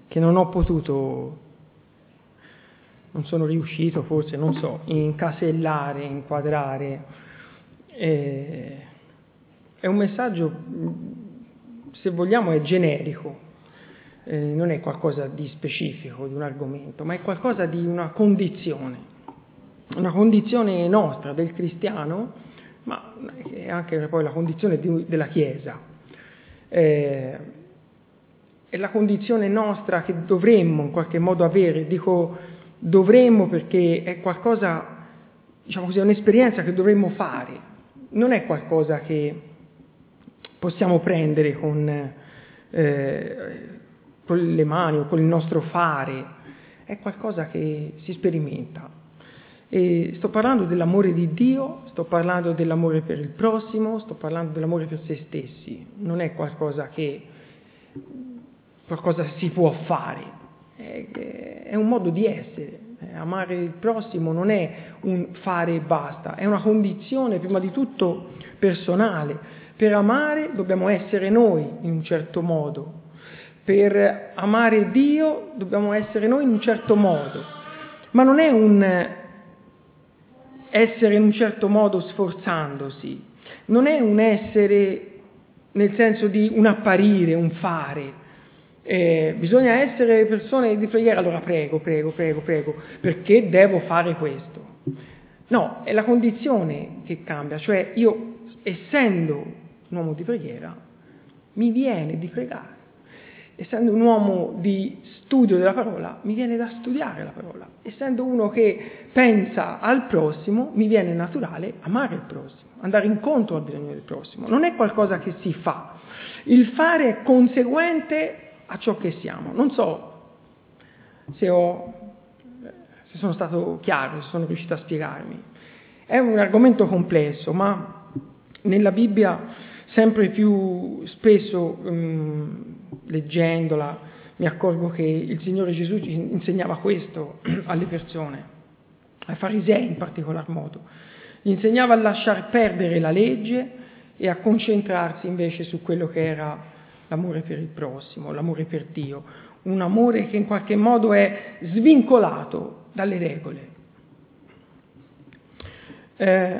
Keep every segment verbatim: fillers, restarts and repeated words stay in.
che non ho potuto, non sono riuscito forse, non so, incasellare, inquadrare. Eh, è un messaggio, se vogliamo, è generico, eh, non è qualcosa di specifico, di un argomento, ma è qualcosa di una condizione, una condizione nostra, del cristiano, ma è anche poi la condizione di, della Chiesa. Eh, è la condizione nostra che dovremmo in qualche modo avere, dico dovremmo perché è qualcosa, diciamo così, è un'esperienza che dovremmo fare, non è qualcosa che possiamo prendere con, eh, con le mani o con il nostro fare, è qualcosa che si sperimenta. E sto parlando dell'amore di Dio, sto parlando dell'amore per il prossimo, sto parlando dell'amore per se stessi, non è qualcosa che qualcosa si può fare, è, è un modo di essere. Amare il prossimo non è un fare e basta, è una condizione prima di tutto personale. Per amare dobbiamo essere noi in un certo modo, per amare Dio dobbiamo essere noi in un certo modo, ma non è un essere in un certo modo sforzandosi, non è un essere nel senso di un apparire, un fare. Eh, bisogna essere persone di preghiera, allora prego, prego, prego, prego, perché devo fare questo. No, è la condizione che cambia, cioè io, essendo un uomo di preghiera, mi viene di pregare. Essendo un uomo di studio della parola, mi viene da studiare la parola. Essendo uno che pensa al prossimo, mi viene naturale amare il prossimo, andare incontro al bisogno del prossimo. Non è qualcosa che si fa. Il fare è conseguente a ciò che siamo. Non so se, ho, se sono stato chiaro, se sono riuscito a spiegarmi. È un argomento complesso, ma nella Bibbia sempre più spesso, um, leggendola, mi accorgo che il Signore Gesù insegnava questo alle persone, ai farisei in particolar modo. Gli insegnava a lasciar perdere la legge e a concentrarsi invece su quello che era l'amore per il prossimo, l'amore per Dio, un amore che in qualche modo è svincolato dalle regole. Eh,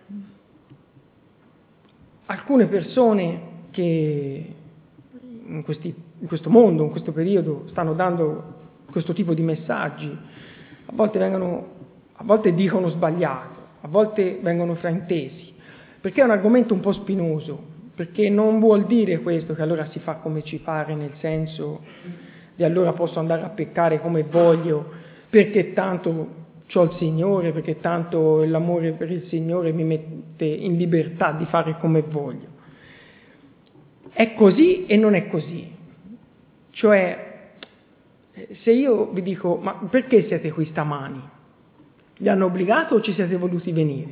alcune persone che in, questi, in questo mondo, in questo periodo, stanno dando questo tipo di messaggi, a volte vengono, a volte dicono sbagliato, a volte vengono fraintesi, perché è un argomento un po' spinoso. Perché non vuol dire questo che allora si fa come ci pare, nel senso di allora posso andare a peccare come voglio, perché tanto c'ho il Signore, perché tanto l'amore per il Signore mi mette in libertà di fare come voglio. È così e non è così. Cioè, se io vi dico, ma perché siete qui stamani? Vi hanno obbligato o ci siete voluti venire?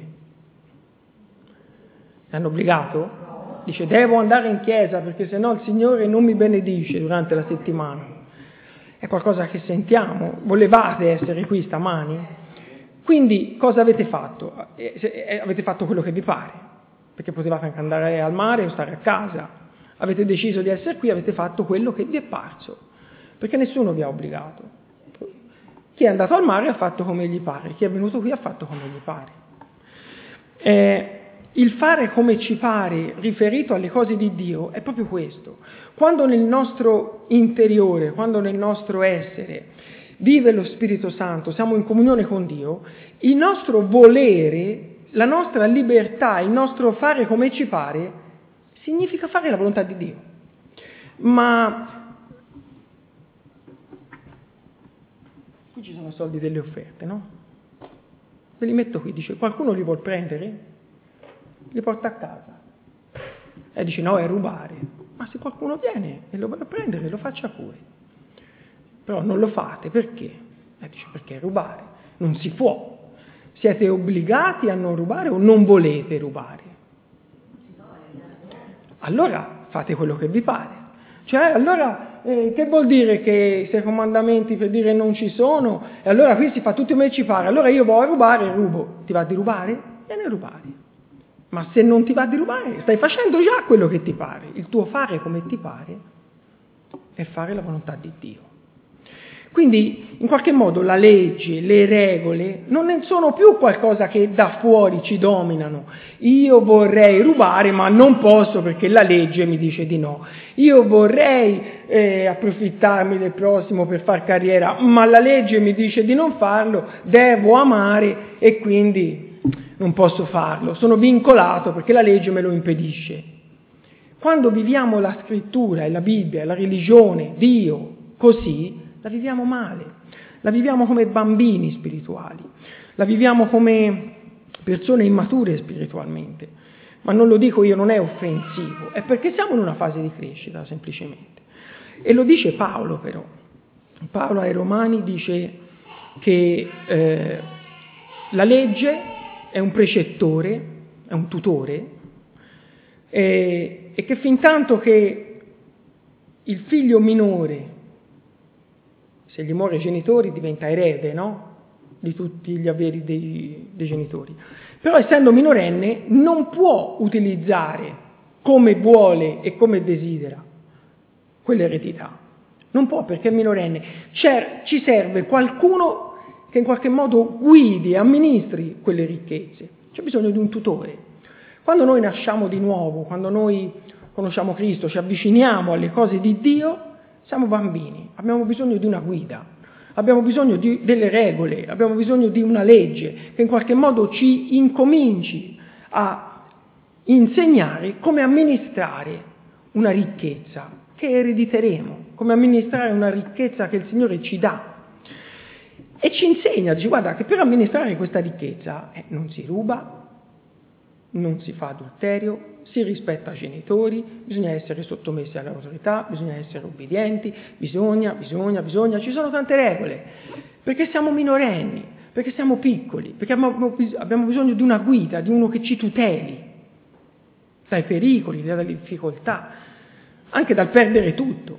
Vi hanno obbligato? Dice, devo andare in chiesa perché sennò il Signore non mi benedice durante la settimana. È qualcosa che sentiamo. Volevate essere qui stamani? Quindi cosa avete fatto? Eh, se, eh, avete fatto quello che vi pare, perché potevate anche andare al mare o stare a casa. Avete deciso di essere qui, avete fatto quello che vi è parso, perché nessuno vi ha obbligato. Chi è andato al mare ha fatto come gli pare, chi è venuto qui ha fatto come gli pare. Eh, Il fare come ci pare, riferito alle cose di Dio, è proprio questo. Quando nel nostro interiore, quando nel nostro essere vive lo Spirito Santo, siamo in comunione con Dio, il nostro volere, la nostra libertà, il nostro fare come ci pare, significa fare la volontà di Dio. Ma qui ci sono soldi delle offerte, no? Ve li metto qui, dice, qualcuno li vuol prendere? Li porta a casa e dice no, è rubare. Ma se qualcuno viene e lo vuole prendere, lo faccia pure, però non lo fate. Perché? E dice perché è rubare, non si può. Siete obbligati a non rubare o non volete rubare? Allora fate quello che vi pare. Cioè allora eh, che vuol dire che se i comandamenti per dire non ci sono e allora qui si fa tutto come ci pare, allora io voglio rubare, rubo. Ti va di rubare? Vieni a rubare. Ma se non ti va di rubare, stai facendo già quello che ti pare. Il tuo fare come ti pare è fare la volontà di Dio. Quindi, in qualche modo, la legge, le regole, non sono più qualcosa che da fuori ci dominano. Io vorrei rubare, ma non posso perché la legge mi dice di no. Io vorrei eh, approfittarmi del prossimo per far carriera, ma la legge mi dice di non farlo, devo amare e quindi non posso farlo. Sono vincolato perché la legge me lo impedisce. Quando viviamo la scrittura e la Bibbia, la religione, Dio, così, la viviamo male, la viviamo come bambini spirituali, la viviamo come persone immature spiritualmente. Ma non lo dico io, non è offensivo, è perché siamo in una fase di crescita, semplicemente. E lo dice Paolo, però. Paolo ai Romani dice che eh, la legge è un precettore, è un tutore, e, e che fin tanto che il figlio minore, se gli muore i genitori, diventa erede, no? Di tutti gli averi dei, dei genitori. Però essendo minorenne non può utilizzare come vuole e come desidera quell'eredità. Non può perché è minorenne. C'è, ci serve qualcuno che in qualche modo guidi e amministri quelle ricchezze. C'è bisogno di un tutore. Quando noi nasciamo di nuovo, quando noi conosciamo Cristo, ci avviciniamo alle cose di Dio, siamo bambini, abbiamo bisogno di una guida, abbiamo bisogno di, delle regole, abbiamo bisogno di una legge che in qualche modo ci incominci a insegnare come amministrare una ricchezza che erediteremo, come amministrare una ricchezza che il Signore ci dà. E ci insegna, dice, guarda, che per amministrare questa ricchezza eh, non si ruba, non si fa adulterio, si rispetta i genitori, bisogna essere sottomessi all'autorità, bisogna essere obbedienti, bisogna, bisogna, bisogna, ci sono tante regole, perché siamo minorenni, perché siamo piccoli, perché abbiamo bisogno di una guida, di uno che ci tuteli dai pericoli, dalle difficoltà, anche dal perdere tutto.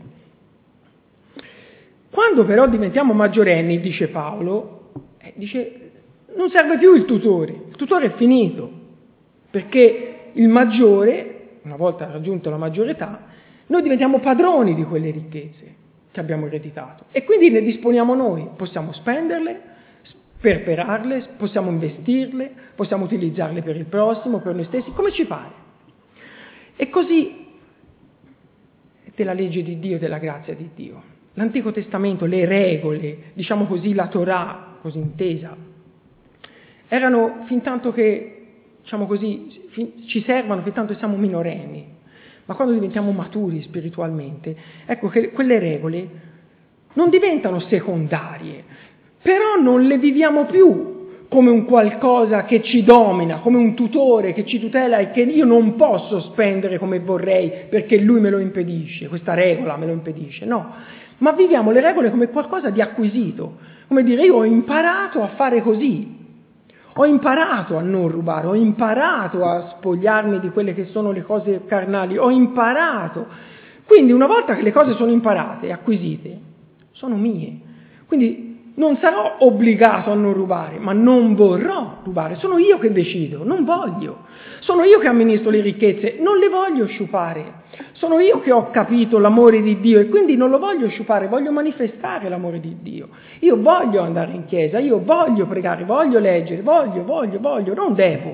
Quando però diventiamo maggiorenni, dice Paolo, eh, dice, non serve più il tutore, il tutore è finito, perché il maggiore, una volta raggiunto la maggiore età, noi diventiamo padroni di quelle ricchezze che abbiamo ereditato e quindi ne disponiamo noi, possiamo spenderle, sperperarle, possiamo investirle, possiamo utilizzarle per il prossimo, per noi stessi, come ci pare. E così della legge di Dio e della grazia di Dio. L'Antico Testamento, le regole, diciamo così, la Torah, così intesa, erano fin tanto che diciamo così, ci servono fin tanto siamo minorenni, ma quando diventiamo maturi spiritualmente, ecco che quelle regole non diventano secondarie, però non le viviamo più come un qualcosa che ci domina, come un tutore che ci tutela e che io non posso spendere come vorrei perché lui me lo impedisce, questa regola me lo impedisce, no, ma viviamo le regole come qualcosa di acquisito, come dire io ho imparato a fare così. Ho imparato a non rubare, ho imparato a spogliarmi di quelle che sono le cose carnali, ho imparato. Quindi una volta che le cose sono imparate e acquisite, sono mie. Quindi non sarò obbligato a non rubare, ma non vorrò rubare. Sono io che decido, non voglio. Sono io che amministro le ricchezze, non le voglio sciupare. Sono io che ho capito l'amore di Dio e quindi non lo voglio sciupare, voglio manifestare l'amore di Dio. Io voglio andare in chiesa, io voglio pregare, voglio leggere, voglio, voglio, voglio, non devo.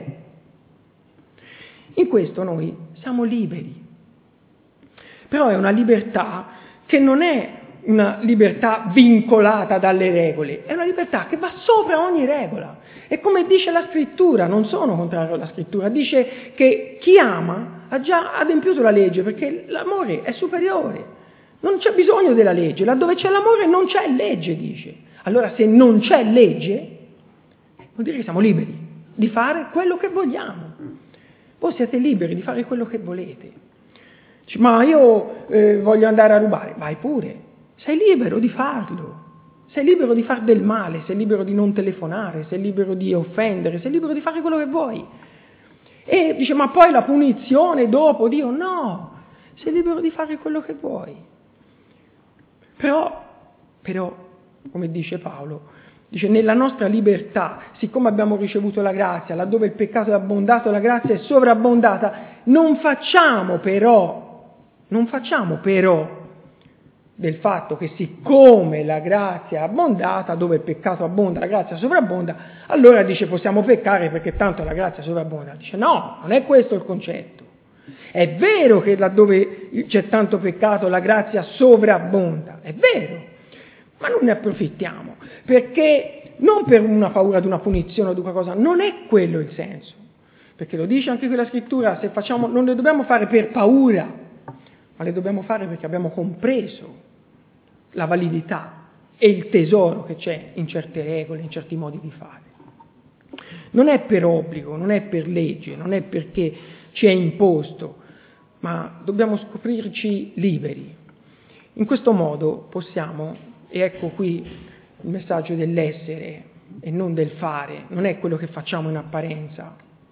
In questo noi siamo liberi. Però è una libertà che non è una libertà vincolata dalle regole, è una libertà che va sopra ogni regola. E come dice la scrittura, non sono contrario alla scrittura, dice che chi ama ha già adempiuto la legge perché l'amore è superiore. Non c'è bisogno della legge, laddove c'è l'amore non c'è legge, dice. Allora se non c'è legge, vuol dire che siamo liberi di fare quello che vogliamo. Voi siete liberi di fare quello che volete. Dici, ma io eh, voglio andare a rubare, vai pure. Sei libero di farlo, sei libero di far del male, sei libero di non telefonare, sei libero di offendere, sei libero di fare quello che vuoi. E dice, ma poi la punizione dopo, Dio, no, sei libero di fare quello che vuoi. Però, però, come dice Paolo, dice, nella nostra libertà, siccome abbiamo ricevuto la grazia, laddove il peccato è abbondato, la grazia è sovrabbondata, non facciamo però, non facciamo però, del fatto che siccome la grazia è abbondata, dove il peccato abbonda, la grazia sovrabbonda, allora dice possiamo peccare perché tanto la grazia sovrabbonda. Dice no, non è questo il concetto. È vero che laddove c'è tanto peccato la grazia sovrabbonda, è vero, ma non ne approfittiamo, perché non per una paura di una punizione o di qualcosa, non è quello il senso, perché lo dice anche quella scrittura, se facciamo, non le dobbiamo fare per paura, ma le dobbiamo fare perché abbiamo compreso la validità e il tesoro che c'è in certe regole, in certi modi di fare. Non è per obbligo, non è per legge, non è perché ci è imposto, ma dobbiamo scoprirci liberi. In questo modo possiamo, e ecco qui il messaggio dell'essere e non del fare, non è quello che facciamo in apparenza,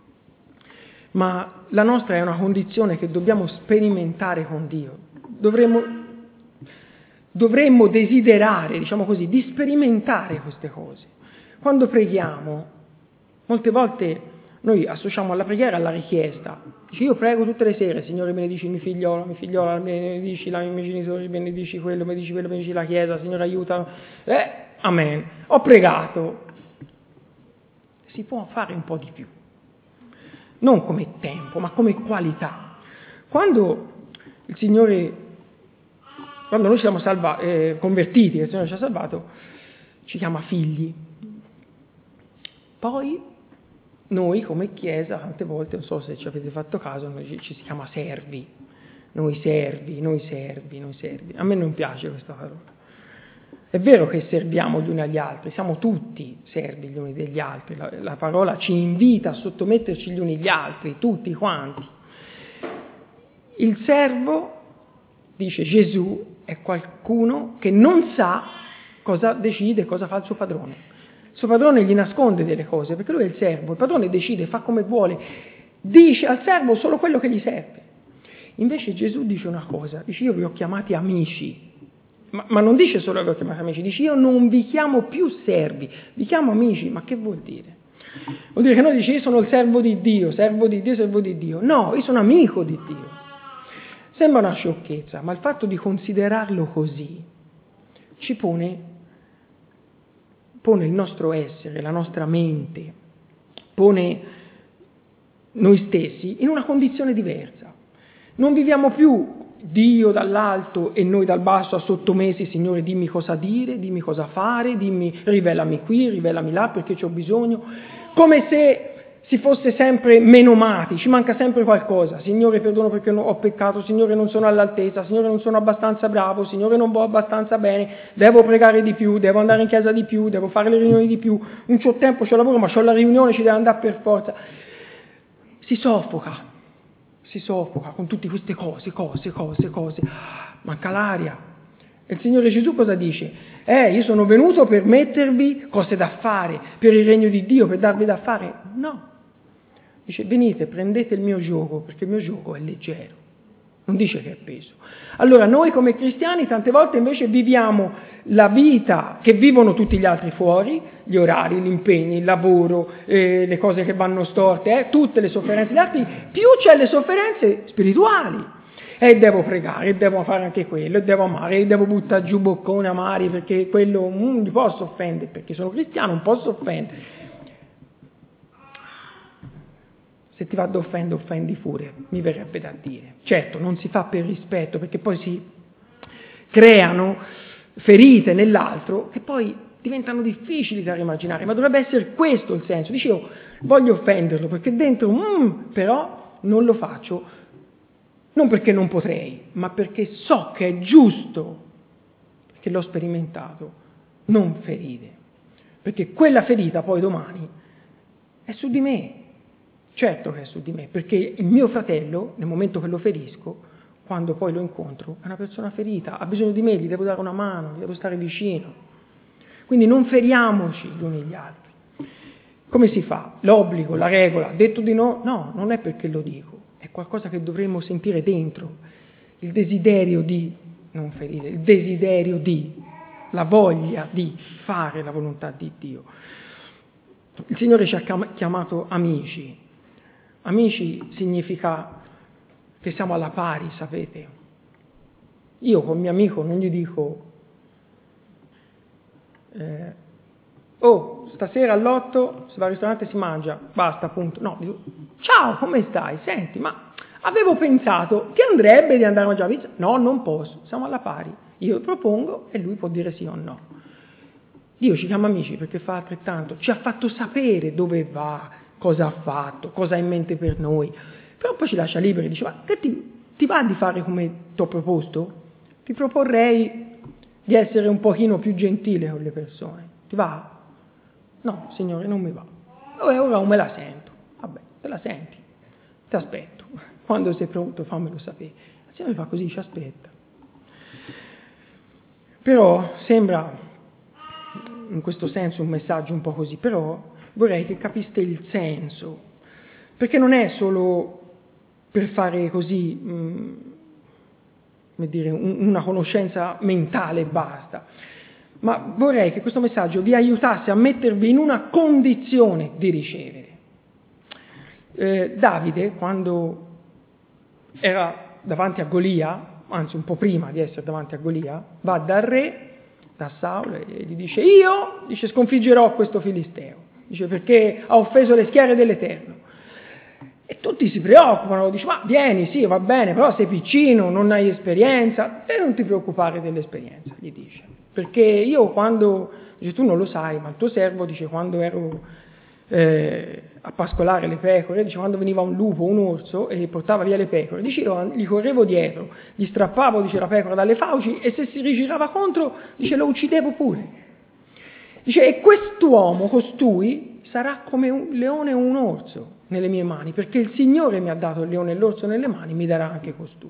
ma la nostra è una condizione che dobbiamo sperimentare con Dio. Dovremmo, dovremmo desiderare, diciamo così, di sperimentare queste cose. Quando preghiamo, molte volte noi associamo alla preghiera alla richiesta. Dice, io prego tutte le sere, Signore benedici mio figliolo, mia figliola, benedici i miei genitori, benedici quello, benedici quello, benedici la Chiesa, Signore aiuta. Eh, amen. Ho pregato. Si può fare un po' di più. Non come tempo, ma come qualità. Quando il Signore, quando noi siamo salva, eh, convertiti, che il Signore ci ha salvato, ci chiama figli. Poi noi come Chiesa, tante volte, non so se ci avete fatto caso, noi ci, ci si chiama servi, noi servi, noi servi, noi servi. A me non piace questa parola. È vero che serviamo gli uni agli altri, siamo tutti servi gli uni degli altri, la, la parola ci invita a sottometterci gli uni agli altri, tutti quanti. Il servo, dice Gesù, è qualcuno che non sa cosa decide, cosa fa il suo padrone. Il suo padrone gli nasconde delle cose, perché lui è il servo, il padrone decide, fa come vuole, dice al servo solo quello che gli serve. Invece Gesù dice una cosa, dice io vi ho chiamati amici, ma, ma non dice solo vi ho chiamati amici, dice io non vi chiamo più servi, vi chiamo amici, ma che vuol dire? Vuol dire che noi dice io sono il servo di Dio, servo di Dio, servo di Dio. No, io sono amico di Dio. Sembra una sciocchezza, ma il fatto di considerarlo così ci pone pone il nostro essere, la nostra mente, pone noi stessi in una condizione diversa. Non viviamo più Dio dall'alto e noi dal basso a sottomessi, Signore dimmi cosa dire, dimmi cosa fare, dimmi rivelami qui, rivelami là perché c'ho bisogno, come se si fosse sempre menomati, ci manca sempre qualcosa. Signore perdono perché ho peccato, Signore non sono all'altezza, Signore non sono abbastanza bravo, Signore non vo' abbastanza bene, devo pregare di più, devo andare in chiesa di più, devo fare le riunioni di più, non c'ho tempo, c'ho lavoro, ma c'ho la riunione, ci devo andare per forza. Si soffoca, si soffoca con tutte queste cose, cose, cose, cose, manca l'aria. E il Signore Gesù cosa dice? Eh, io sono venuto per mettervi cose da fare, per il regno di Dio, per darvi da fare. No. Dice, venite, prendete il mio giogo, perché il mio giogo è leggero. Non dice che è peso. Allora, noi come cristiani tante volte invece viviamo la vita che vivono tutti gli altri fuori, gli orari, gli impegni, il lavoro, eh, le cose che vanno storte, eh, tutte le sofferenze degli altri, più c'è le sofferenze spirituali. E devo pregare, e devo fare anche quello, e devo amare, e devo buttare giù boccone amari, perché quello non mi posso offendere, perché sono cristiano, non posso offendere. Se ti va ad offendere, offendi pure, mi verrebbe da dire. Certo, non si fa per rispetto, perché poi si creano ferite nell'altro che poi diventano difficili da rimarginare, ma dovrebbe essere questo il senso. Dice io voglio offenderlo, perché dentro, mm, però non lo faccio, non perché non potrei, ma perché so che è giusto, perché l'ho sperimentato, non ferire. Perché quella ferita poi domani è su di me. Certo che è su di me, perché il mio fratello, nel momento che lo ferisco, quando poi lo incontro, è una persona ferita, ha bisogno di me, gli devo dare una mano, gli devo stare vicino. Quindi non feriamoci gli uni gli altri. Come si fa? L'obbligo, la regola, detto di no? No, non è perché lo dico, è qualcosa che dovremmo sentire dentro, il desiderio di non ferire, il desiderio di, la voglia di fare la volontà di Dio. Il Signore ci ha chiamato amici. Amici significa che siamo alla pari, sapete. Io con mio amico non gli dico eh, oh, stasera all'otto si va al ristorante e si mangia, basta, punto. No, dico, ciao, come stai? Senti, ma avevo pensato, ti andrebbe di andare a mangiare pizza? No, non posso, siamo alla pari. Io propongo e lui può dire sì o no. Dio ci chiama amici perché fa altrettanto, ci ha fatto sapere dove va, cosa ha fatto, cosa ha in mente per noi, però poi ci lascia liberi, dice, ma te ti, ti va di fare come ti ho proposto? Ti proporrei di essere un pochino più gentile con le persone, ti va? No, Signore, non mi va. E ora non me la sento. Vabbè, te la senti, ti aspetto, quando sei pronto fammelo sapere. Il Signore fa così, ci aspetta. Però sembra in questo senso un messaggio un po' così, però vorrei che capiste il senso, perché non è solo per fare così, mh, come dire, un, una conoscenza mentale e basta, ma vorrei che questo messaggio vi aiutasse a mettervi in una condizione di ricevere. Eh, Davide, quando era davanti a Golia, anzi un po' prima di essere davanti a Golia, va dal re, da Saulo, e gli dice, io, dice, sconfiggerò questo filisteo, dice, perché ha offeso le schiere dell'Eterno. E tutti si preoccupano, dice, ma vieni, sì, va bene, però sei piccino, non hai esperienza, e non ti preoccupare dell'esperienza, gli dice, perché io quando, dice, tu non lo sai, ma il tuo servo, dice, quando ero eh, a pascolare le pecore, dice, quando veniva un lupo, un orso e portava via le pecore, dice, io gli correvo dietro, gli strappavo, dice, la pecora dalle fauci e se si rigirava contro, dice, lo uccidevo pure. Dice, e quest'uomo, costui, sarà come un leone o un orso nelle mie mani, perché il Signore mi ha dato il leone e l'orso nelle mani, mi darà anche costui.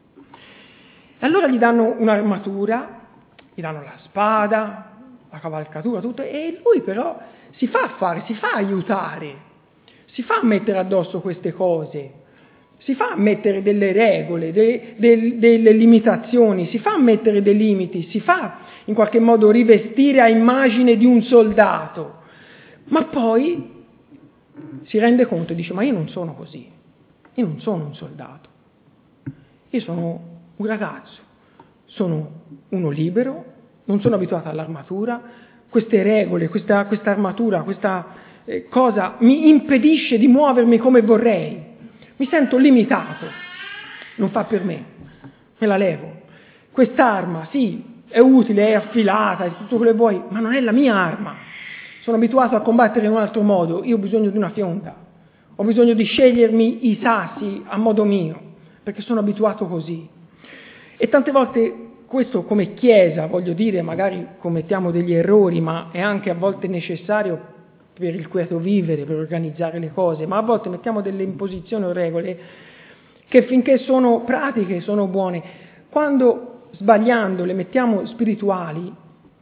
E allora gli danno un'armatura, gli danno la spada, la cavalcatura, tutto, e lui però si fa fare, si fa aiutare, si fa mettere addosso queste cose, si fa mettere delle regole, de, de, delle limitazioni, si fa mettere dei limiti, si fa in qualche modo rivestire a immagine di un soldato, ma poi si rende conto e dice, ma io non sono così, io non sono un soldato, io sono un ragazzo, sono uno libero, non sono abituato all'armatura, queste regole, questa, questa armatura, questa eh, cosa mi impedisce di muovermi come vorrei, mi sento limitato, non fa per me, me la levo. Quest'arma, sì, è utile, è affilata, è tutto quello che vuoi, ma non è la mia arma. Sono abituato a combattere in un altro modo, io ho bisogno di una fionda, ho bisogno di scegliermi i sassi a modo mio, perché sono abituato così. E tante volte questo come Chiesa, voglio dire, magari commettiamo degli errori, ma è anche a volte necessario per il quieto vivere, per organizzare le cose, ma a volte mettiamo delle imposizioni o regole che finché sono pratiche, sono buone, quando sbagliando le mettiamo spirituali,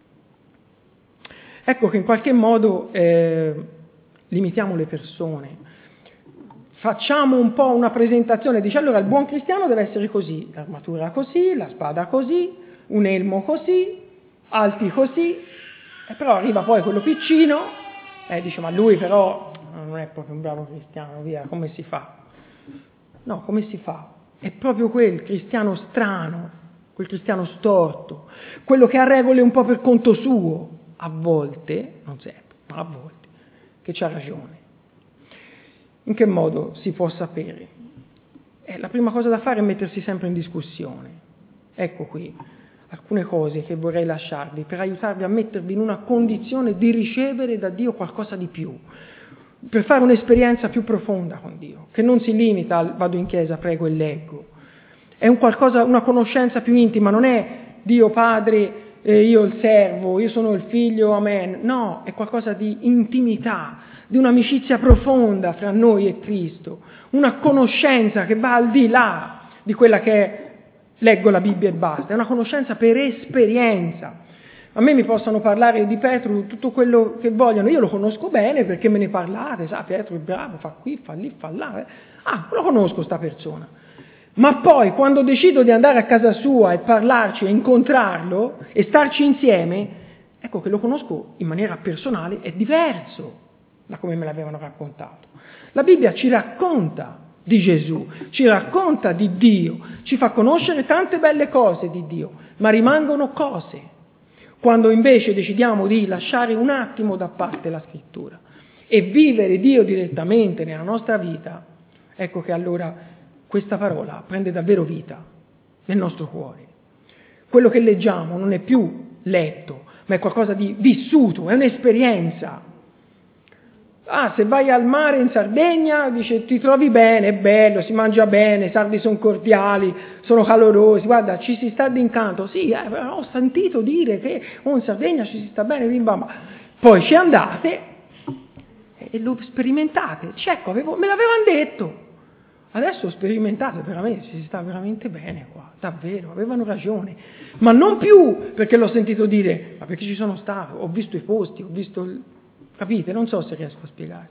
ecco che in qualche modo eh, limitiamo le persone. Facciamo un po' una presentazione, dice allora il buon cristiano deve essere così, l'armatura così, la spada così, un elmo così, alti così, e però arriva poi quello piccino e dice ma lui però non è proprio un bravo cristiano, via, come si fa? No, come si fa? È proprio quel cristiano strano, quel cristiano storto, quello che ha regole un po' per conto suo, a volte, non sempre, ma a volte, che c'ha ragione. In che modo si può sapere? Eh, la prima cosa da fare è mettersi sempre in discussione. Ecco qui alcune cose che vorrei lasciarvi per aiutarvi a mettervi in una condizione di ricevere da Dio qualcosa di più, per fare un'esperienza più profonda con Dio, che non si limita al vado in chiesa, prego e leggo. È un qualcosa, una conoscenza più intima, non è Dio Padre, eh, io il servo, io sono il figlio, amen. No, è qualcosa di intimità, di un'amicizia profonda fra noi e Cristo, una conoscenza che va al di là di quella che è leggo la Bibbia e basta, è una conoscenza per esperienza. A me mi possono parlare di Pietro tutto quello che vogliono, io lo conosco bene perché me ne parlate, sa, Pietro è bravo, fa qui, fa lì, fa là, eh. ah, lo conosco sta persona. Ma poi quando decido di andare a casa sua e parlarci e incontrarlo e starci insieme, ecco che lo conosco in maniera personale, è diverso da come me l'avevano raccontato. La Bibbia ci racconta di Gesù, ci racconta di Dio, ci fa conoscere tante belle cose di Dio, ma rimangono cose. Quando invece decidiamo di lasciare un attimo da parte la scrittura e vivere Dio direttamente nella nostra vita, ecco che allora questa parola prende davvero vita nel nostro cuore. Quello che leggiamo non è più letto, ma è qualcosa di vissuto, è un'esperienza. Ah, se vai al mare in Sardegna, dice, ti trovi bene, è bello, si mangia bene, i sardi sono cordiali, sono calorosi, guarda, ci si sta d'incanto. Sì, eh, ho sentito dire che oh, in Sardegna ci si sta bene, bim bam. Poi ci andate e lo sperimentate. Ecco, avevo, me l'avevano detto. Adesso sperimentate, veramente, ci si sta veramente bene qua, davvero, avevano ragione. Ma non più perché l'ho sentito dire, ma perché ci sono stato, ho visto i posti, ho visto... Il... Capite? Non so se riesco a spiegare.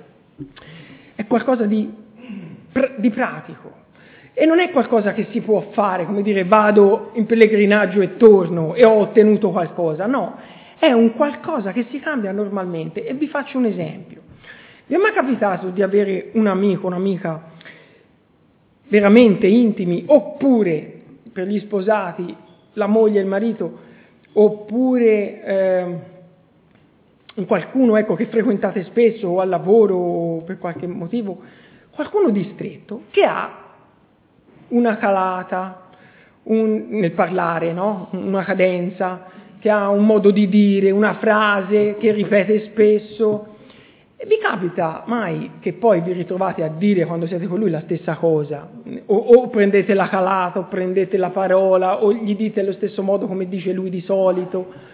È qualcosa di, di pratico. E non è qualcosa che si può fare, come dire, vado in pellegrinaggio e torno e ho ottenuto qualcosa. No, è un qualcosa che si cambia normalmente. E vi faccio un esempio. Vi è mai capitato di avere un amico, un'amica veramente intimi, oppure per gli sposati, la moglie e il marito, oppure... Eh, qualcuno ecco, che frequentate spesso o al lavoro o per qualche motivo, qualcuno distretto che ha una calata un, nel parlare, no? Una cadenza, che ha un modo di dire, una frase che ripete spesso. E vi capita mai che poi vi ritrovate a dire quando siete con lui la stessa cosa? O, o prendete la calata, o prendete la parola, o gli dite allo stesso modo come dice lui di solito?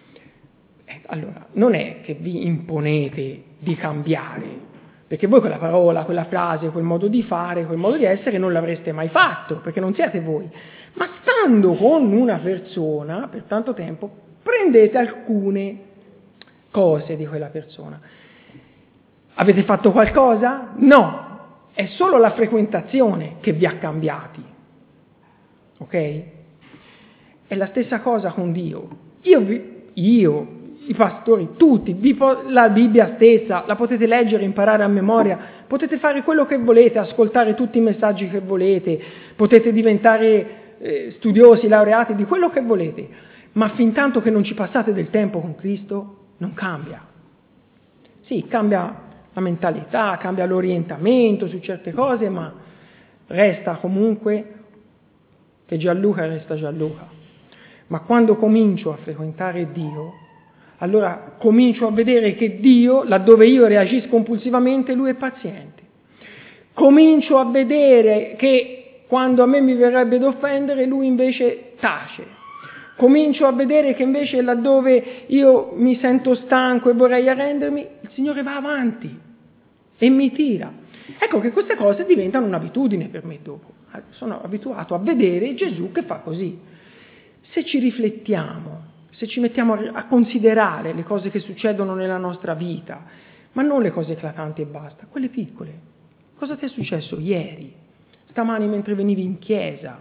Allora, non è che vi imponete di cambiare, perché voi quella parola, quella frase, quel modo di fare, quel modo di essere non l'avreste mai fatto, perché non siete voi. Ma stando con una persona per tanto tempo, prendete alcune cose di quella persona. Avete fatto qualcosa? No, è solo la frequentazione che vi ha cambiati. Ok? È la stessa cosa con Dio. Io, vi, io i pastori, tutti, la Bibbia stessa, la potete leggere, imparare a memoria, potete fare quello che volete, ascoltare tutti i messaggi che volete, potete diventare eh, studiosi, laureati, di quello che volete, ma fin tanto che non ci passate del tempo con Cristo, non cambia. Sì, cambia la mentalità, cambia l'orientamento su certe cose, ma resta comunque che Gianluca resta Gianluca. Ma quando comincio a frequentare Dio, allora comincio a vedere che Dio, laddove io reagisco compulsivamente, Lui è paziente. Comincio a vedere che quando a me mi verrebbe da offendere, Lui invece tace. Comincio a vedere che invece laddove io mi sento stanco e vorrei arrendermi, il Signore va avanti e mi tira. Ecco che queste cose diventano un'abitudine per me dopo. Sono abituato a vedere Gesù che fa così. Se ci riflettiamo, se ci mettiamo a considerare le cose che succedono nella nostra vita, ma non le cose eclatanti e basta, quelle piccole. Cosa ti è successo ieri? Stamani mentre venivi in chiesa?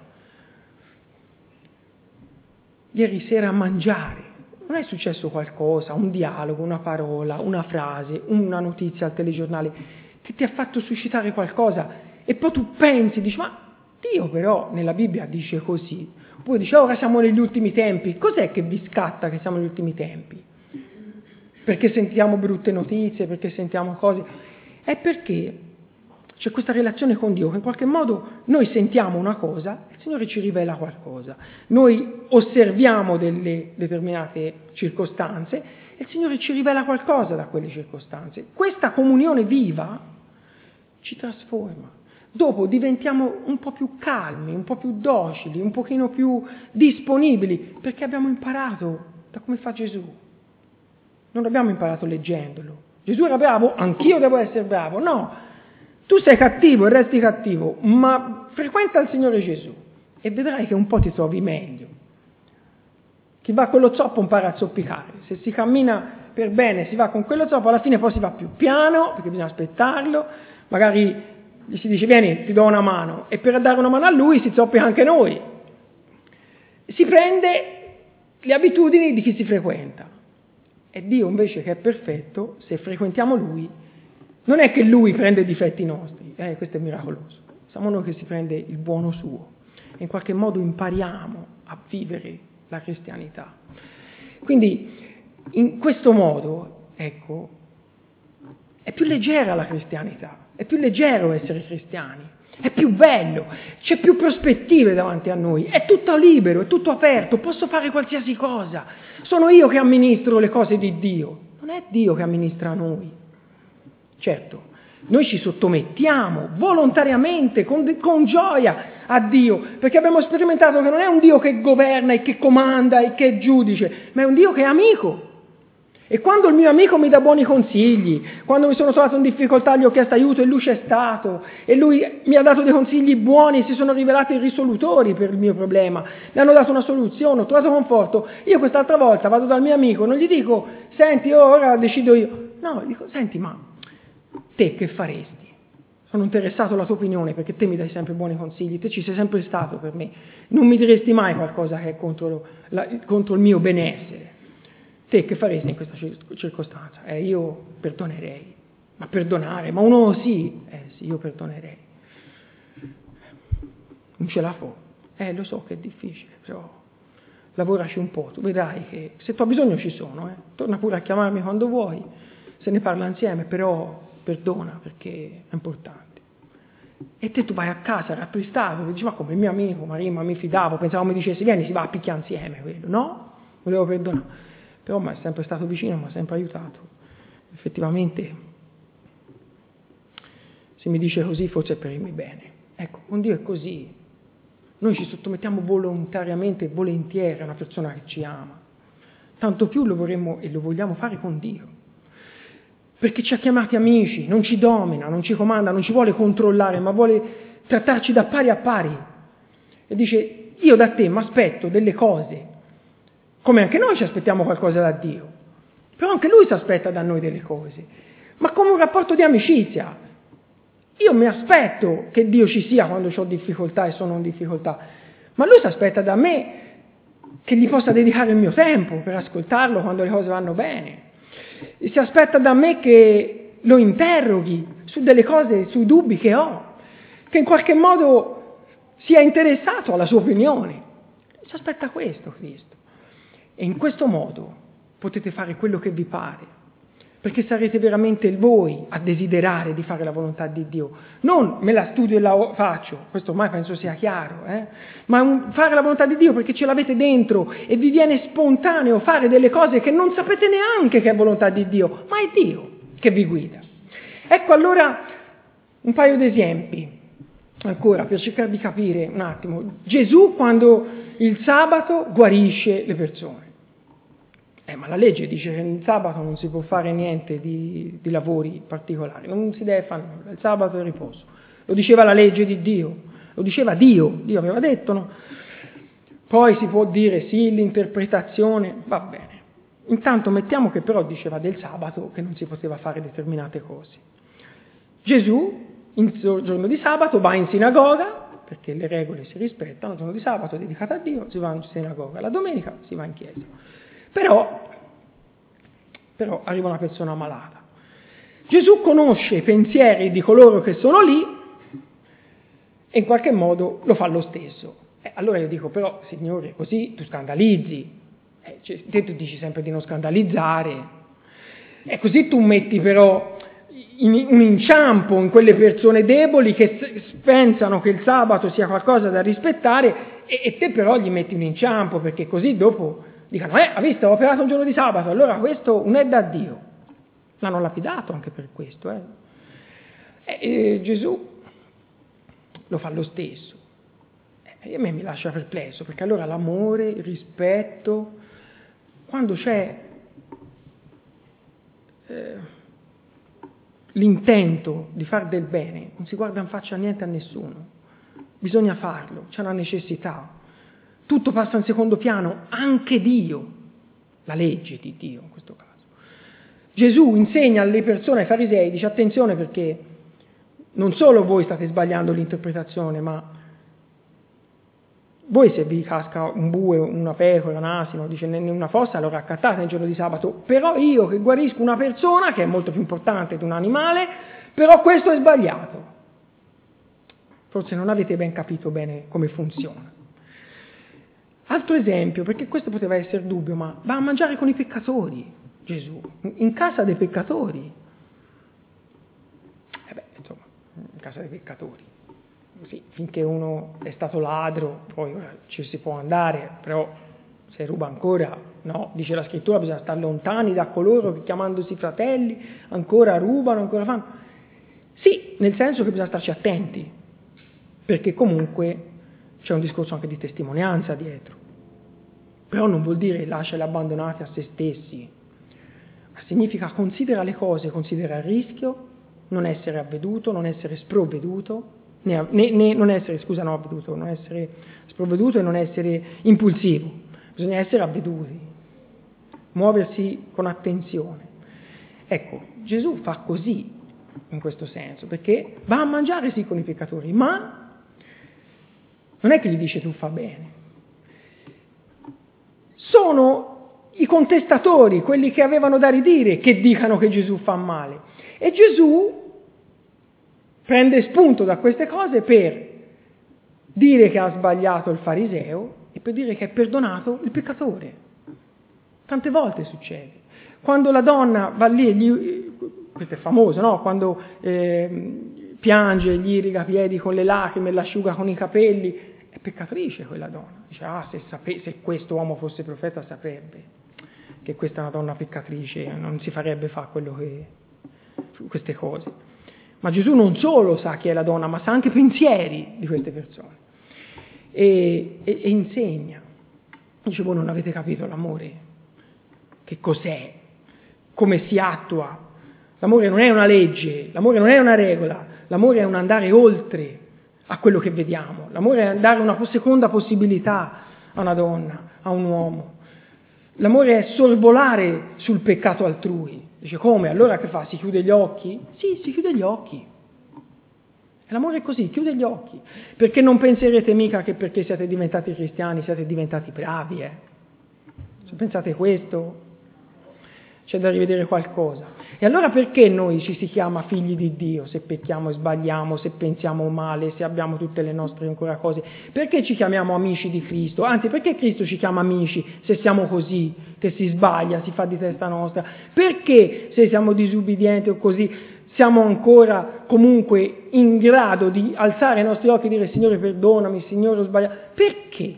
Ieri sera a mangiare? Non è successo qualcosa, un dialogo, una parola, una frase, una notizia al telegiornale che ti ha fatto suscitare qualcosa e poi tu pensi, dici, ma Dio però nella Bibbia dice così. Poi dice, ora siamo negli ultimi tempi. Cos'è che vi scatta che siamo negli ultimi tempi? Perché sentiamo brutte notizie, perché sentiamo cose. È perché c'è questa relazione con Dio, che in qualche modo noi sentiamo una cosa, il Signore ci rivela qualcosa. Noi osserviamo delle determinate circostanze e il Signore ci rivela qualcosa da quelle circostanze. Questa comunione viva ci trasforma. Dopo diventiamo un po' più calmi, un po' più docili, un pochino più disponibili, perché abbiamo imparato da come fa Gesù. Non abbiamo imparato leggendolo. Gesù era bravo, anch'io devo essere bravo. No, tu sei cattivo e resti cattivo, ma frequenta il Signore Gesù e vedrai che un po' ti trovi meglio. Chi va con lo zoppo impara a zoppicare. Se si cammina per bene, si va con quello zoppo, alla fine poi si va più piano, perché bisogna aspettarlo, magari gli si dice vieni, ti do una mano, e per dare una mano a lui si zoppica anche noi. Si prende le abitudini di chi si frequenta. E Dio invece che è perfetto, se frequentiamo Lui, non è che Lui prende i difetti nostri, eh, questo è miracoloso. Siamo noi che si prende il buono suo e in qualche modo impariamo a vivere la cristianità. Quindi in questo modo, ecco, è più leggera la cristianità, è più leggero essere cristiani, è più bello, c'è più prospettive davanti a noi, è tutto libero, è tutto aperto, posso fare qualsiasi cosa, sono io che amministro le cose di Dio, non è Dio che amministra noi. Certo, noi ci sottomettiamo volontariamente, con, con gioia a Dio, perché abbiamo sperimentato che non è un Dio che governa e che comanda e che è giudice, ma è un Dio che è amico. E quando il mio amico mi dà buoni consigli, quando mi sono trovato in difficoltà gli ho chiesto aiuto e lui c'è stato, e lui mi ha dato dei consigli buoni, si sono rivelati risolutori per il mio problema, mi hanno dato una soluzione, ho trovato conforto, io quest'altra volta vado dal mio amico, non gli dico, senti, oh, ora decido io, no, gli dico, senti, ma te che faresti? Sono interessato alla tua opinione perché te mi dai sempre buoni consigli, te ci sei sempre stato per me, non mi diresti mai qualcosa che è contro, la, contro il mio benessere. Te che faresti in questa circostanza? Eh, io perdonerei. Ma perdonare? Ma uno sì. Eh sì, io perdonerei. Non ce la fa. Eh, lo so che è difficile, però lavoraci un po'. Tu vedrai che se tu hai bisogno ci sono. Eh. Torna pure a chiamarmi quando vuoi. Se ne parla insieme, però perdona perché è importante. E te tu vai a casa rattristato, dici ma come il mio amico, Marima, mi fidavo, pensavo mi dicessi vieni, si va a picchiare insieme quello. No? Volevo perdonare. Però mi è sempre stato vicino, mi ha sempre aiutato. Effettivamente, se mi dice così, forse è per il mio bene. Ecco, con Dio è così. Noi ci sottomettiamo volontariamente e volentieri a una persona che ci ama. Tanto più lo vorremmo e lo vogliamo fare con Dio. Perché ci ha chiamati amici, non ci domina, non ci comanda, non ci vuole controllare, ma vuole trattarci da pari a pari. E dice, io da te mi aspetto delle cose, come anche noi ci aspettiamo qualcosa da Dio, però anche Lui si aspetta da noi delle cose, ma come un rapporto di amicizia. Io mi aspetto che Dio ci sia quando ho difficoltà e sono in difficoltà, ma Lui si aspetta da me che gli possa dedicare il mio tempo per ascoltarlo quando le cose vanno bene, e si aspetta da me che lo interroghi su delle cose, sui dubbi che ho, che in qualche modo sia interessato alla sua opinione. Si aspetta questo Cristo. E in questo modo potete fare quello che vi pare, perché sarete veramente voi a desiderare di fare la volontà di Dio. Non me la studio e la faccio, questo ormai penso sia chiaro, eh? ma un, fare la volontà di Dio perché ce l'avete dentro e vi viene spontaneo fare delle cose che non sapete neanche che è volontà di Dio, ma è Dio che vi guida. Ecco allora un paio di esempi, ancora per cercare di capire un attimo. Gesù quando il sabato guarisce le persone. Eh, ma la legge dice che il sabato non si può fare niente di, di lavori particolari, non si deve fare nulla, il sabato è riposo. Lo diceva la legge di Dio, lo diceva Dio, Dio aveva detto, no? Poi si può dire sì, l'interpretazione, va bene. Intanto mettiamo che però diceva del sabato che non si poteva fare determinate cose. Gesù, il giorno di sabato, va in sinagoga, perché le regole si rispettano, il giorno di sabato è dedicato a Dio, si va in sinagoga, la domenica si va in chiesa. Però, però arriva una persona malata. Gesù conosce i pensieri di coloro che sono lì e in qualche modo lo fa lo stesso. Eh, allora io dico, però, Signore, così tu scandalizzi. Eh, cioè, te tu dici sempre di non scandalizzare. E così tu metti però in, un inciampo in quelle persone deboli che s- pensano che il sabato sia qualcosa da rispettare e, e te però gli metti un inciampo perché così dopo dicono, eh, ha visto, ho operato un giorno di sabato, allora questo non è da Dio. L'hanno lapidato anche per questo. Eh. E, e Gesù lo fa lo stesso. E a me mi lascia perplesso, perché allora l'amore, il rispetto, quando c'è eh, l'intento di fare del bene, non si guarda in faccia niente a nessuno. Bisogna farlo, c'è una necessità. Tutto passa in secondo piano, anche Dio, la legge di Dio in questo caso. Gesù insegna alle persone, ai farisei, dice attenzione perché non solo voi state sbagliando l'interpretazione, ma voi se vi casca un bue, una pecora, un asino, dice in una fossa, lo raccattate il giorno di sabato, però io che guarisco una persona, che è molto più importante di un animale, però questo è sbagliato. Forse non avete ben capito bene come funziona. Altro esempio, perché questo poteva essere dubbio, ma va a mangiare con i peccatori, Gesù, in casa dei peccatori. E beh, insomma, in casa dei peccatori. Sì, finché uno è stato ladro, poi ci si può andare, però se ruba ancora, no, dice la scrittura, bisogna stare lontani da coloro che chiamandosi fratelli ancora rubano, ancora fanno. Sì, nel senso che bisogna starci attenti, perché comunque c'è un discorso anche di testimonianza dietro. Però non vuol dire lasciali abbandonati a se stessi. Significa considera le cose, considera il rischio, non essere avveduto, non essere sprovveduto, né, né, né non essere, scusa, no, avveduto, non essere sprovveduto e non essere impulsivo. Bisogna essere avveduti, muoversi con attenzione. Ecco, Gesù fa così in questo senso, perché va a mangiare sì con i peccatori, ma non è che gli dice tu fa bene. Sono i contestatori, quelli che avevano da ridire, che dicano che Gesù fa male. E Gesù prende spunto da queste cose per dire che ha sbagliato il fariseo e per dire che è perdonato il peccatore. Tante volte succede. Quando la donna va lì, gli, questo è famoso, no? Quando eh, piange, gli irriga i piedi con le lacrime, l'asciuga con i capelli, è peccatrice quella donna. Dice, ah, se, sape- se questo uomo fosse profeta saprebbe che questa è una donna peccatrice, non si farebbe fare quello che, queste cose. Ma Gesù non solo sa chi è la donna, ma sa anche i pensieri di queste persone. E, e, e insegna. Dice, voi non avete capito l'amore. Che cos'è? Come si attua? L'amore non è una legge, l'amore non è una regola, l'amore è un andare oltre a quello che vediamo. L'amore è dare una seconda possibilità a una donna, a un uomo. L'amore è sorvolare sul peccato altrui. Dice, come? Allora che fa? Si chiude gli occhi? Sì, si chiude gli occhi. E l'amore è così, chiude gli occhi. Perché non penserete mica che perché siete diventati cristiani siete diventati bravi, eh? Se pensate questo, c'è da rivedere qualcosa. E allora perché noi ci si chiama figli di Dio se pecchiamo e sbagliamo, se pensiamo male, se abbiamo tutte le nostre ancora cose? Perché ci chiamiamo amici di Cristo? Anzi, perché Cristo ci chiama amici se siamo così, che si sbaglia, si fa di testa nostra? Perché se siamo disubbidienti o così siamo ancora comunque in grado di alzare i nostri occhi e dire Signore perdonami, Signore ho sbagliato? Perché?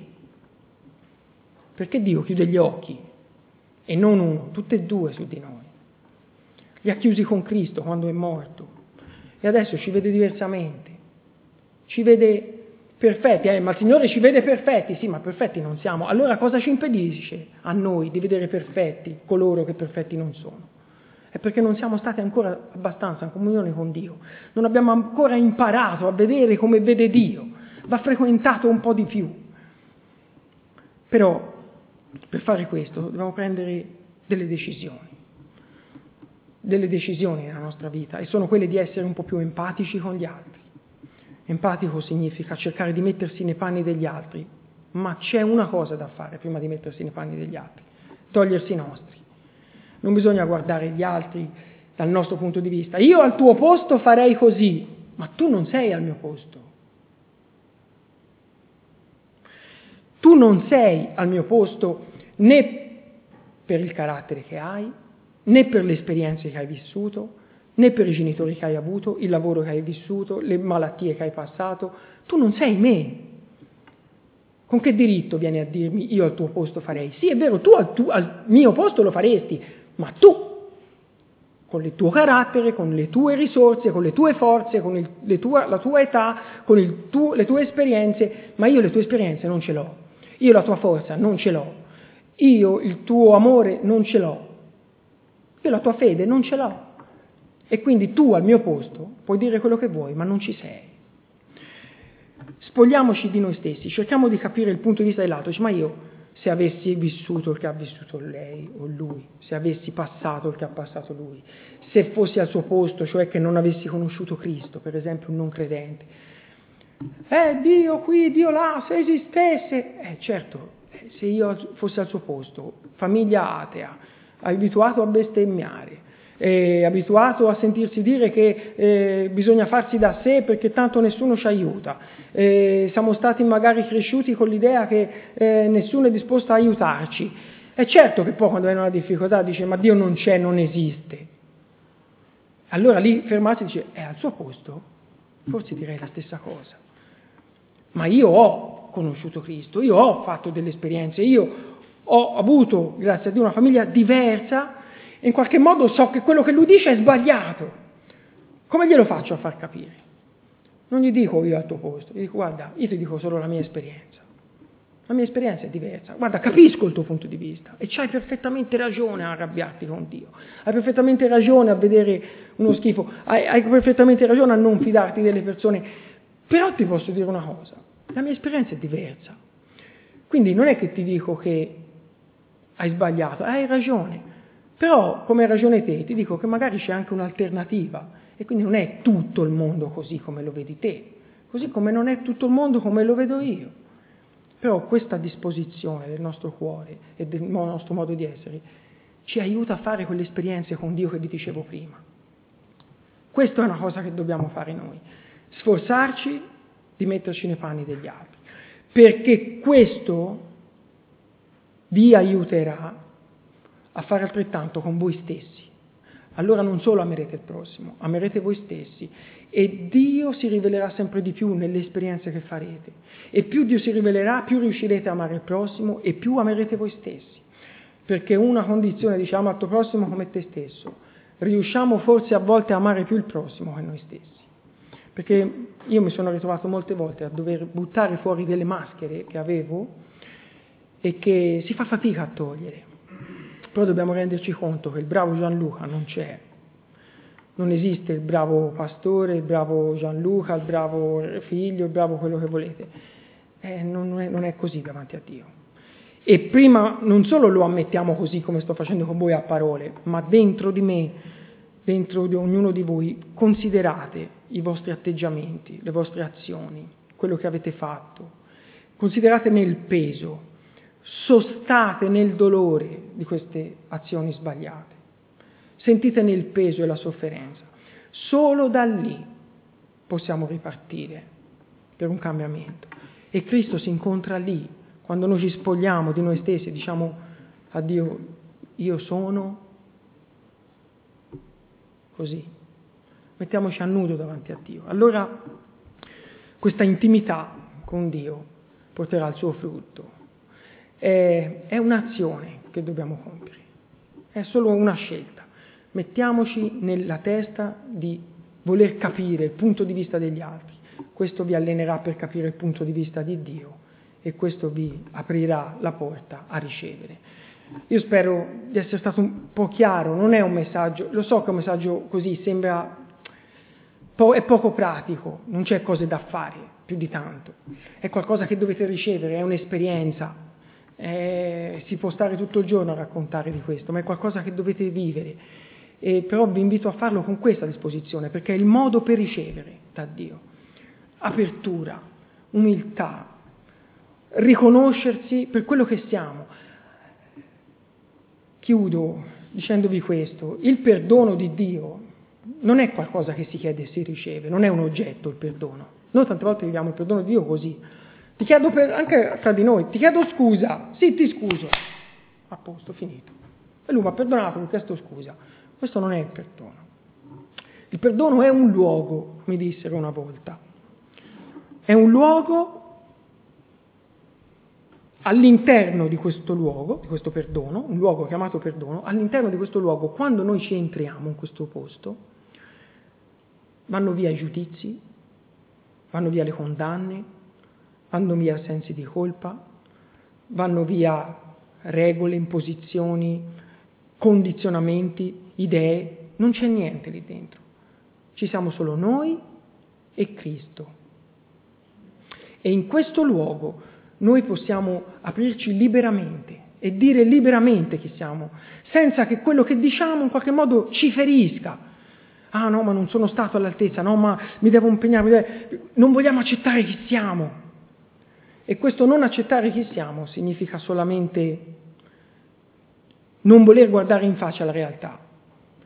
Perché Dio chiude gli occhi e non uno, tutte e due su di noi. Li ha chiusi con Cristo quando è morto e adesso ci vede diversamente, ci vede perfetti, eh, ma il Signore ci vede perfetti, sì, ma perfetti non siamo. Allora cosa ci impedisce a noi di vedere perfetti coloro che perfetti non sono? È perché non siamo stati ancora abbastanza in comunione con Dio, non abbiamo ancora imparato a vedere come vede Dio, va frequentato un po' di più. Però per fare questo dobbiamo prendere delle decisioni. delle decisioni nella nostra vita e sono quelle di essere un po' più empatici con gli altri. Empatico significa cercare di mettersi nei panni degli altri, ma c'è una cosa da fare prima di mettersi nei panni degli altri, togliersi i nostri. Non bisogna guardare gli altri dal nostro punto di vista. Io al tuo posto farei così, ma tu non sei al mio posto. Tu non sei al mio posto né per il carattere che hai, né per le esperienze che hai vissuto, né per i genitori che hai avuto, il lavoro che hai vissuto, le malattie che hai passato. Tu non sei me. Con che diritto vieni a dirmi io al tuo posto farei? Sì, è vero, tu al, tu, al mio posto lo faresti, ma tu, con il tuo carattere, con le tue risorse, con le tue forze, con il, le tua, la tua età, con il tuo, le tue esperienze, ma io le tue esperienze non ce l'ho. Io la tua forza non ce l'ho. Io il tuo amore non ce l'ho. Io la tua fede non ce l'ho. E quindi tu al mio posto puoi dire quello che vuoi, ma non ci sei. Spogliamoci di noi stessi, cerchiamo di capire il punto di vista dell'altro. Dici, ma io, se avessi vissuto il che ha vissuto lei o lui, se avessi passato il che ha passato lui, se fossi al suo posto, cioè che non avessi conosciuto Cristo, per esempio un non credente, eh, Dio qui, Dio là, se esistesse, eh certo, se io fossi al suo posto, famiglia atea, abituato a bestemmiare, è abituato a sentirsi dire che eh, bisogna farsi da sé perché tanto nessuno ci aiuta. Eh, siamo stati magari cresciuti con l'idea che eh, nessuno è disposto a aiutarci. È certo che poi quando viene una difficoltà dice ma Dio non c'è, non esiste. Allora lì fermarsi e dice è al suo posto, forse direi la stessa cosa. Ma io ho conosciuto Cristo, io ho fatto delle esperienze, io ho avuto, grazie a Dio, una famiglia diversa e in qualche modo so che quello che lui dice è sbagliato. Come glielo faccio a far capire? Non gli dico io al tuo posto, gli dico guarda, io ti dico solo la mia esperienza. La mia esperienza è diversa. Guarda, capisco il tuo punto di vista e c'hai perfettamente ragione a arrabbiarti con Dio. Hai perfettamente ragione a vedere uno schifo. Hai, hai perfettamente ragione a non fidarti delle persone. Però ti posso dire una cosa. La mia esperienza è diversa. Quindi non è che ti dico che hai sbagliato, hai ragione. Però, come hai ragione te, ti dico che magari c'è anche un'alternativa. E quindi non è tutto il mondo così come lo vedi te. Così come non è tutto il mondo come lo vedo io. Però questa disposizione del nostro cuore e del nostro modo di essere ci aiuta a fare quelle esperienze con Dio che vi dicevo prima. Questa è una cosa che dobbiamo fare noi, sforzarci di metterci nei panni degli altri, perché questo vi aiuterà a fare altrettanto con voi stessi. Allora non solo amerete il prossimo, amerete voi stessi e Dio si rivelerà sempre di più nelle esperienze che farete. E più Dio si rivelerà, più riuscirete a amare il prossimo e più amerete voi stessi. Perché una condizione, diciamo, al tuo prossimo come te stesso. Riusciamo forse a volte a amare più il prossimo che noi stessi. Perché io mi sono ritrovato molte volte a dover buttare fuori delle maschere che avevo e che si fa fatica a togliere. Però dobbiamo renderci conto che il bravo Gianluca non c'è. Non esiste il bravo pastore, il bravo Gianluca, il bravo figlio, il bravo quello che volete. Eh, non, è, non è così davanti a Dio. E prima non solo lo ammettiamo così come sto facendo con voi a parole, ma dentro di me, dentro di ognuno di voi, considerate i vostri atteggiamenti, le vostre azioni, quello che avete fatto. Consideratene il peso. Sostate nel dolore di queste azioni sbagliate. Sentitene il peso e la sofferenza. Solo da lì possiamo ripartire per un cambiamento. E Cristo si incontra lì, quando noi ci spogliamo di noi stessi e diciamo a Dio, io sono così. Mettiamoci a nudo davanti a Dio. Allora questa intimità con Dio porterà il suo frutto. È, è un'azione che dobbiamo compiere, è solo una scelta. Mettiamoci nella testa di voler capire il punto di vista degli altri. Questo vi allenerà per capire il punto di vista di Dio e questo vi aprirà la porta a ricevere. Io spero di essere stato un po' chiaro, non è un messaggio, lo so che un messaggio così sembra, po- è poco pratico, non c'è cose da fare più di tanto, è qualcosa che dovete ricevere, è un'esperienza. Eh, si può stare tutto il giorno a raccontare di questo, ma è qualcosa che dovete vivere. E però vi invito a farlo con questa disposizione, perché è il modo per ricevere da Dio. Apertura, umiltà, riconoscersi per quello che siamo. Chiudo dicendovi questo: il perdono di Dio non è qualcosa che si chiede e si riceve, non è un oggetto il perdono. Noi tante volte viviamo il perdono di Dio così. Ti chiedo per, anche tra di noi, ti chiedo scusa, sì ti scuso, a posto, finito. E lui mi ha perdonato, mi ha chiesto scusa. Questo non è il perdono. Il perdono è un luogo, mi dissero una volta. È un luogo, all'interno di questo luogo, di questo perdono, un luogo chiamato perdono, all'interno di questo luogo, quando noi ci entriamo in questo posto, vanno via i giudizi, vanno via le condanne, vanno via sensi di colpa, vanno via regole, imposizioni, condizionamenti, idee, non c'è niente lì dentro. Ci siamo solo noi e Cristo. E in questo luogo noi possiamo aprirci liberamente e dire liberamente chi siamo, senza che quello che diciamo in qualche modo ci ferisca. Ah no, ma non sono stato all'altezza, no, ma mi devo impegnare, mi devo... non vogliamo accettare chi siamo. E questo non accettare chi siamo significa solamente non voler guardare in faccia la realtà.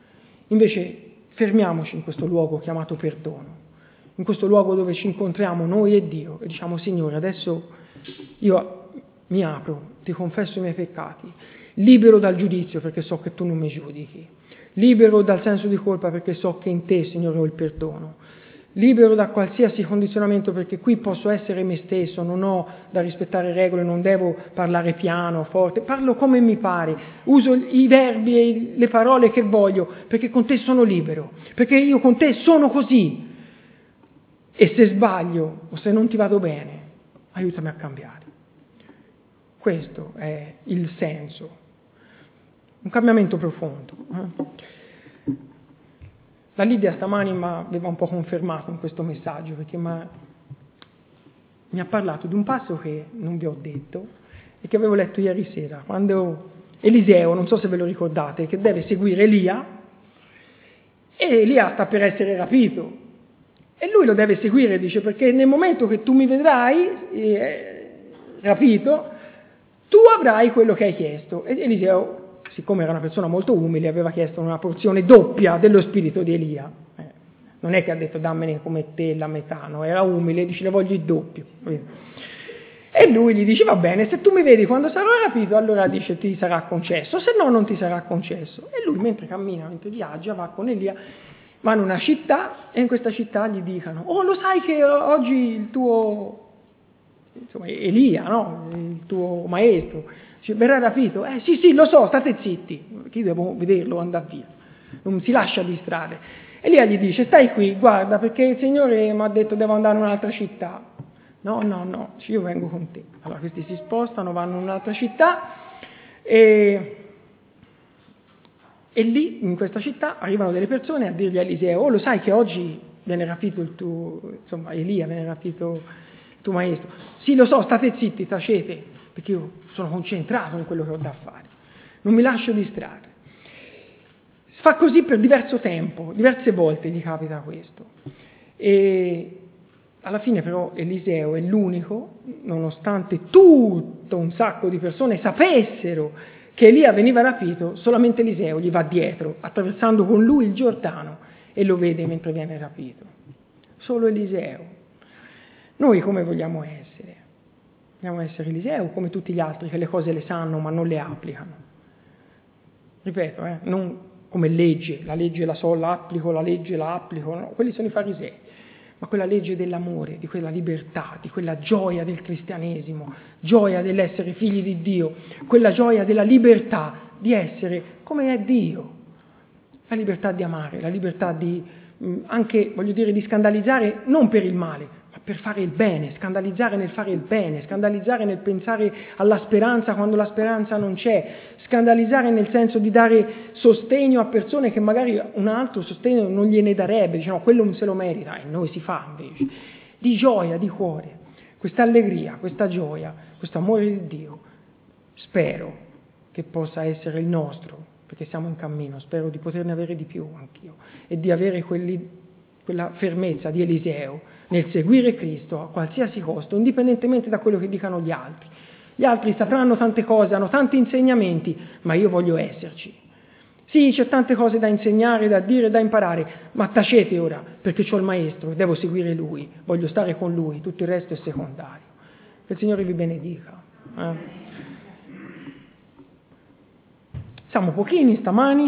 Invece fermiamoci in questo luogo chiamato perdono, in questo luogo dove ci incontriamo noi e Dio e diciamo: Signore, adesso io mi apro, ti confesso i miei peccati, libero dal giudizio perché so che tu non mi giudichi, libero dal senso di colpa perché so che in te, Signore, ho il perdono, libero da qualsiasi condizionamento perché qui posso essere me stesso, non ho da rispettare regole, non devo parlare piano, forte, parlo come mi pare, uso i verbi e le parole che voglio perché con te sono libero, perché io con te sono così. E se sbaglio o se non ti vado bene, aiutami a cambiare. Questo è il senso, un cambiamento profondo. Eh? La Lidia stamani mi aveva un po' confermato in questo messaggio, perché mi ha parlato di un passo che non vi ho detto e che avevo letto ieri sera, quando Eliseo, non so se ve lo ricordate, che deve seguire Elia, e Elia sta per essere rapito, e lui lo deve seguire, dice, perché nel momento che tu mi vedrai eh, rapito, tu avrai quello che hai chiesto. E Eliseo, siccome era una persona molto umile, aveva chiesto una porzione doppia dello spirito di Elia. Eh, non è che ha detto dammene come te la metà, no? Era umile, dice le voglio il doppio. E lui gli dice va bene, se tu mi vedi quando sarò rapito, allora dice ti sarà concesso, se no non ti sarà concesso. E lui mentre cammina, mentre viaggia, va con Elia, va in una città e in questa città gli dicono oh lo sai che oggi il tuo... insomma Elia, no? Il tuo maestro, dice, verrà rapito? Eh sì sì, lo so, state zitti, che io devo vederlo andare via, non si lascia distrarre. Elia gli dice stai qui, guarda, perché il Signore mi ha detto devo andare in un'altra città. No, no, no, io vengo con te. Allora questi si spostano, vanno in un'altra città e, e lì, in questa città, arrivano delle persone a dirgli a Eliseo oh lo sai che oggi viene rapito il tuo, insomma Elia viene rapito tuo maestro. Sì, lo so, state zitti, tacete, perché io sono concentrato in quello che ho da fare. Non mi lascio distrarre. Fa così per diverso tempo, diverse volte gli capita questo. E alla fine però Eliseo è l'unico, nonostante tutto un sacco di persone sapessero che Elia veniva rapito, solamente Eliseo gli va dietro, attraversando con lui il Giordano e lo vede mentre viene rapito. Solo Eliseo. Noi come vogliamo essere? Vogliamo essere Eliseo come tutti gli altri che le cose le sanno ma non le applicano. Ripeto, eh, non come legge, la legge la so, la applico, la legge la applico, no, quelli sono i farisei. Ma quella legge dell'amore, di quella libertà, di quella gioia del cristianesimo, gioia dell'essere figli di Dio, quella gioia della libertà di essere come è Dio, la libertà di amare, la libertà di anche, voglio dire, di scandalizzare non per il male, ma per fare il bene, scandalizzare nel fare il bene, scandalizzare nel pensare alla speranza quando la speranza non c'è, scandalizzare nel senso di dare sostegno a persone che magari un altro sostegno non gliene darebbe, dice no, quello non se lo merita, e noi si fa invece, di gioia, di cuore, questa allegria, questa gioia, questo amore di Dio, spero che possa essere il nostro, perché siamo in cammino, spero di poterne avere di più anch'io, e di avere quelli, quella fermezza di Eliseo nel seguire Cristo a qualsiasi costo, indipendentemente da quello che dicano gli altri. Gli altri sapranno tante cose, hanno tanti insegnamenti, ma io voglio esserci. Sì, c'è tante cose da insegnare, da dire, da imparare, ma tacete ora, perché c'ho il Maestro, devo seguire Lui, voglio stare con Lui, tutto il resto è secondario. Che il Signore vi benedica. Eh? Siamo pochini stamani.